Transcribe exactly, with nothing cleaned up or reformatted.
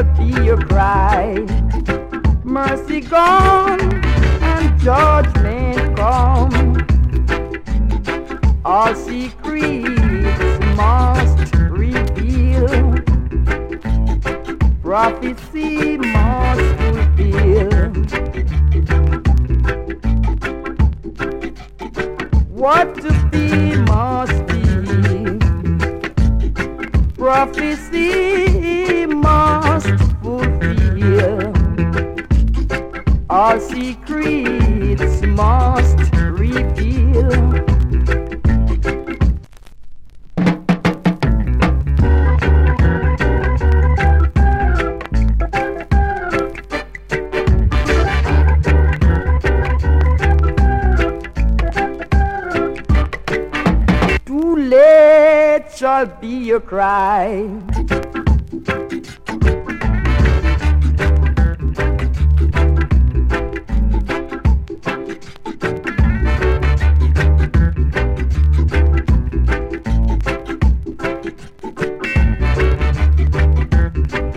shall be your cry. Mercy gone and judgment come. All secrets must reveal. Prophecy must fulfill. What to be must be. Prophecy must fulfill. All secrets must reveal. Too late shall be your cry.